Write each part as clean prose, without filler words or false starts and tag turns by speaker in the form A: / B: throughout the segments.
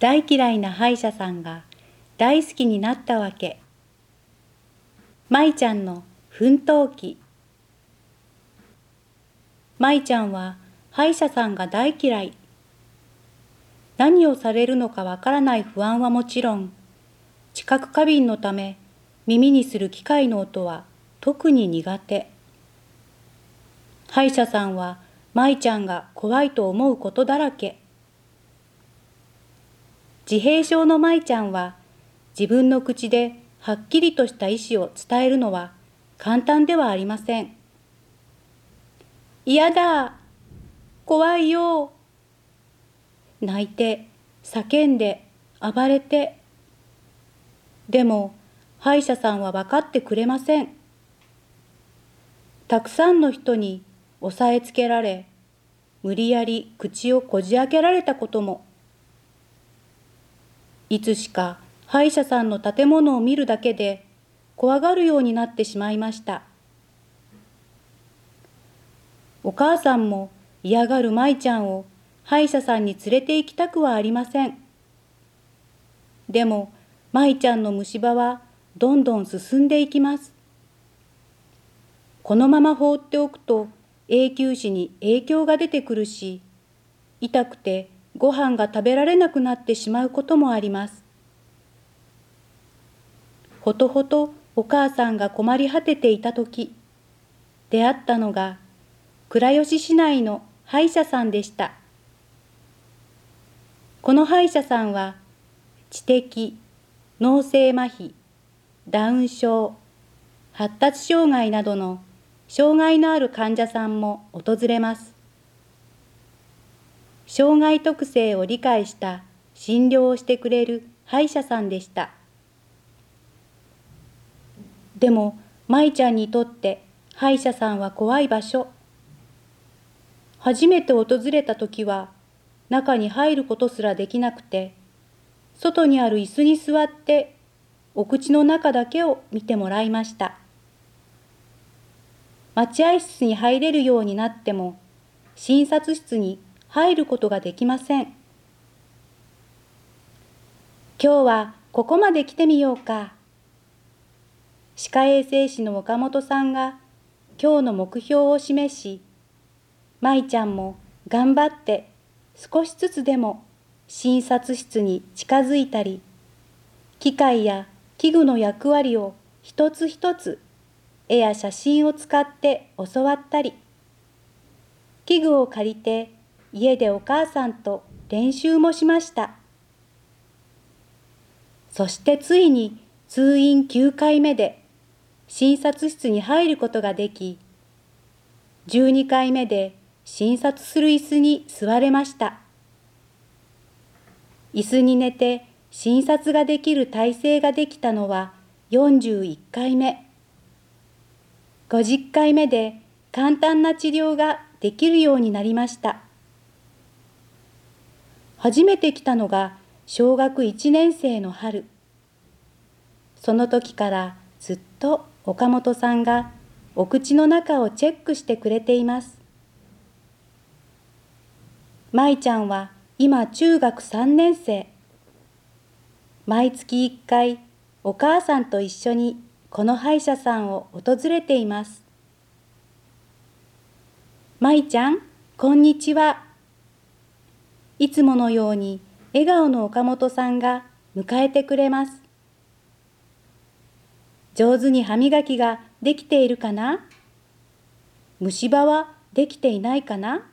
A: 大嫌いな歯医者さんが大好きになったわけ。舞ちゃんの奮闘記。舞ちゃんは歯医者さんが大嫌い。何をされるのかわからない不安はもちろん、知覚過敏のため耳にする機械の音は特に苦手。歯医者さんは舞ちゃんが怖いと思うことだらけ。自閉症の舞ちゃんは自分の口ではっきりとした意思を伝えるのは簡単ではありません。嫌だ、怖いよ。泣いて、叫んで、暴れて。でも歯医者さんは分かってくれません。たくさんの人に押さえつけられ、無理やり口をこじ開けられたことも。いつしか歯医者さんの建物を見るだけで怖がるようになってしまいました。お母さんも嫌がる舞ちゃんを歯医者さんに連れて行きたくはありません。でも舞ちゃんの虫歯はどんどん進んでいきます。このまま放っておくと永久歯に影響が出てくるし、痛くてご飯が食べられなくなってしまうこともあります。ほとほとお母さんが困り果てていたとき、出会ったのが倉吉市内の歯医者さんでした。この歯医者さんは知的、脳性麻痺、ダウン症、発達障害などの障害のある患者さんも訪れます。障害特性を理解した診療をしてくれる歯医者さんでした。でも舞ちゃんにとって歯医者さんは怖い場所。初めて訪れた時は中に入ることすらできなくて、外にある椅子に座ってお口の中だけを見てもらいました。待合室に入れるようになっても診察室に入ることができません。今日はここまで来てみようか。歯科衛生士の岡本さんが今日の目標を示し、舞ちゃんも頑張って少しずつでも診察室に近づいたり、機械や器具の役割を一つ一つ絵や写真を使って教わったり、器具を借りて家でお母さんと練習もしました。そしてついに通院9回目で診察室に入ることができ、12回目で診察する椅子に座れました。椅子に寝て診察ができる体勢ができたのは41回目。50回目で簡単な治療ができるようになりました。初めて来たのが小学1年生の春。その時からずっと岡本さんがお口の中をチェックしてくれています。舞ちゃんは今中学3年生。毎月1回お母さんと一緒にこの歯医者さんを訪れています。舞ちゃん、こんにちは。いつものように笑顔の岡本さんが迎えてくれます。上手に歯磨きができているかな？虫歯はできていないかな？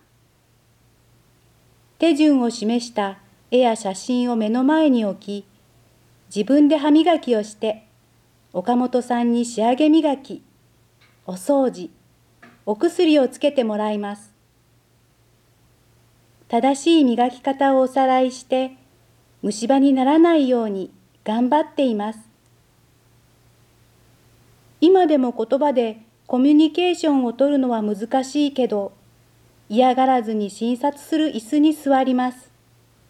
A: 手順を示した絵や写真を目の前に置き、自分で歯磨きをして、岡本さんに仕上げ磨き、お掃除、お薬をつけてもらいます。正しい磨き方をおさらいして、虫歯にならないように頑張っています。今でも言葉でコミュニケーションをとるのは難しいけど、嫌がらずに診察する椅子に座ります。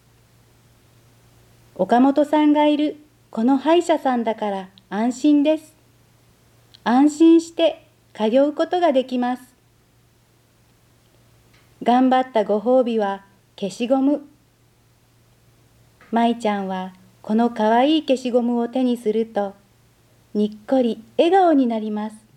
A: 岡本さんがいるこの歯医者さんだから安心です。安心して通うことができます。頑張ったご褒美は消しゴム。 舞ちゃんはこのかわいい消しゴムを手にすると、にっこり笑顔になります。